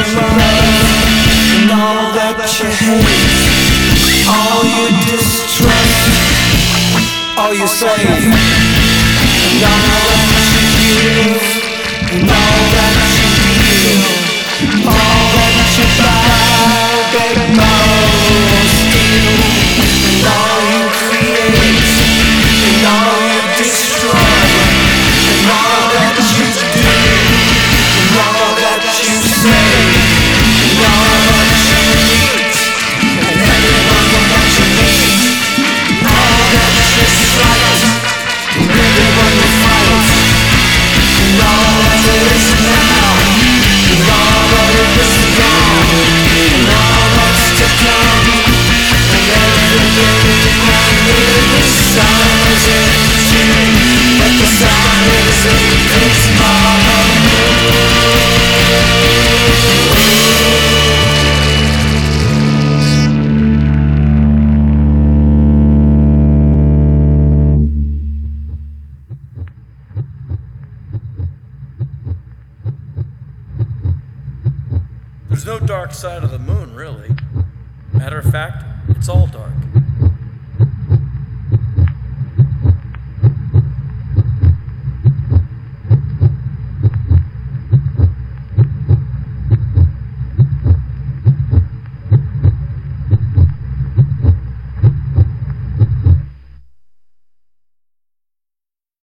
love and all that you hate, all you distrust, all you say, and all that you give, and all that you feel, all that you buy, beg, borrow, steal, and all you create, and all you destroy, and all that you do, and all that you say, and all that you eat, and everyone that you meet, all that you sight, and everyone you fight, and all that is now, and all that is gone, and all that's to come, and everything and the sun is in June, but the sun is in its There's no dark side of the moon, really. Matter of fact, it's all dark.